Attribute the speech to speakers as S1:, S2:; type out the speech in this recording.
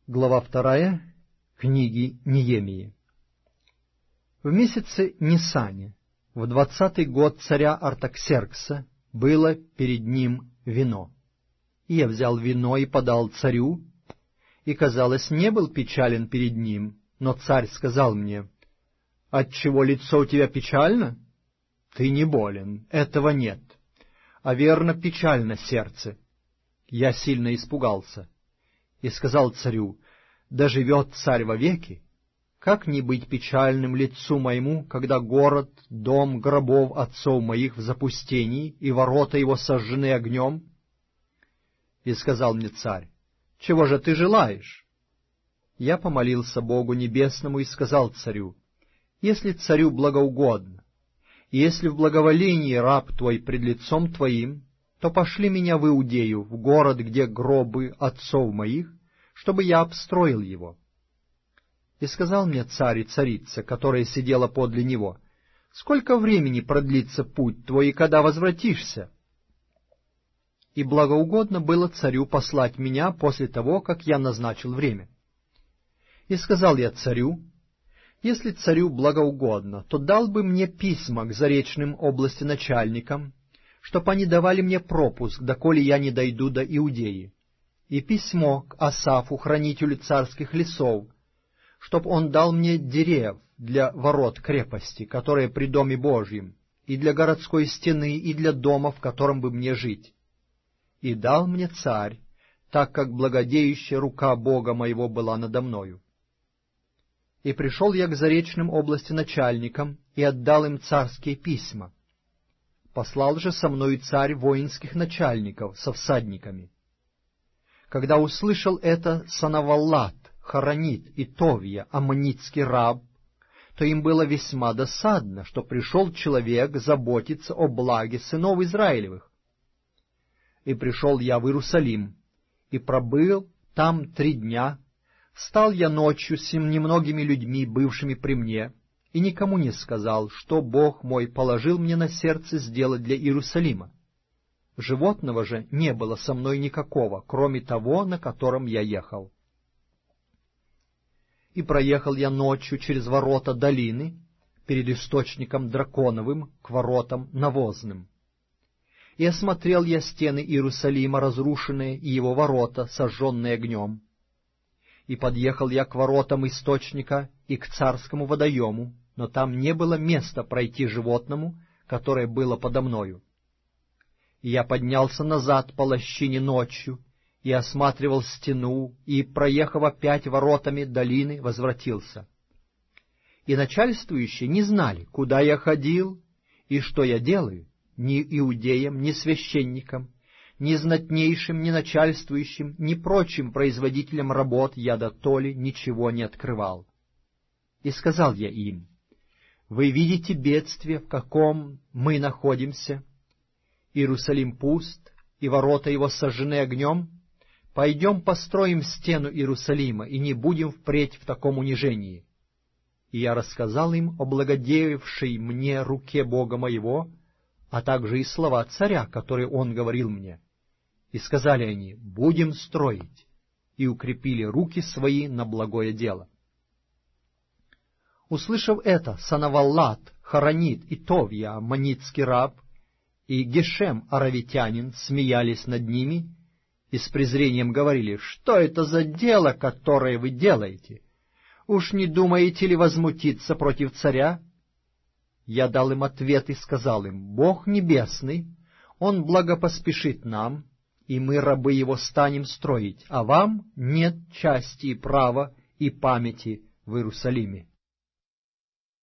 S1: Глава 2 книги Неемии. В месяце Нисане, в 20-й год царя Артаксеркса, было перед ним вино. И я взял вино и подал царю, и, казалось, не был печален перед ним, но царь сказал мне: «Отчего лицо у тебя печально? Ты не болен, этого нет, а верно печально сердце». Я сильно испугался и сказал царю: «Да живет царь вовеки! Как не быть печальным лицу моему, когда город, дом гробов отцов моих в запустении, и ворота его сожжены огнем?» И сказал мне царь: «Чего же ты желаешь?» Я помолился Богу Небесному и сказал царю: «Если царю благоугодно, и если в благоволении раб твой пред лицом твоим, то пошли меня в Иудею, в город, где гробы отцов моих, чтобы я обстроил его». И сказал мне царь и царица, которая сидела подле него: «Сколько времени продлится путь твой, и когда возвратишься?» И благоугодно было царю послать меня после того, как я назначил время. И сказал я царю: «Если царю благоугодно, то дал бы мне письма к заречным области начальникам, чтоб они давали мне пропуск, доколе я не дойду до Иудеи, и письмо к Асафу, хранителю царских лесов, чтоб он дал мне дерев для ворот крепости, которые при доме Божьем, и для городской стены, и для дома, в котором бы мне жить. И дал мне царь, так как благодеющая рука Бога моего была надо мною. И пришел я к заречным области начальникам и отдал им царские письма. Послал же со мною царь воинских начальников со всадниками. Когда услышал это Санаваллат, Хоронит и Товия, аммонитский раб, то им было весьма досадно, что пришел человек заботиться о благе сынов Израилевых. И пришел я в Иерусалим, и пробыл там 3 дня. Встал я ночью с немногими людьми, бывшими при мне, и никому не сказал, что Бог мой положил мне на сердце сделать для Иерусалима. Животного же не было со мной никакого, кроме того, на котором я ехал. И проехал я ночью через ворота долины, перед источником Драконовым, к воротам Навозным. И осмотрел я стены Иерусалима, разрушенные, и его ворота, сожженные огнем. И подъехал я к воротам источника и к царскому водоему, но там не было места пройти животному, которое было подо мною. И я поднялся назад по лощине ночью, и осматривал стену, и, проехав опять воротами долины, возвратился. И начальствующие не знали, куда я ходил и что я делаю, ни иудеям, ни священникам, ни знатнейшим, ни начальствующим, ни прочим производителям работ я дотоле ничего не открывал. И сказал я им: «Вы видите бедствие, в каком мы находимся? Иерусалим пуст, и ворота его сожжены огнем. Пойдем построим стену Иерусалима, и не будем впредь в таком унижении». И я рассказал им о благодеявшей мне руке Бога моего, а также и слова царя, которые он говорил мне. И сказали они: «Будем строить», и укрепили руки свои на благое дело. Услышав это, Санаваллат, Хоронит и Товия, аммонитский раб, и Гешем, аравитянин, смеялись над ними и с презрением говорили: «Что это за дело, которое вы делаете? Уж не думаете ли возмутиться против царя?» Я дал им ответ и сказал им: «Бог Небесный, Он благопоспешит нам, и мы, рабы Его, станем строить, а вам нет части и права и памяти в Иерусалиме».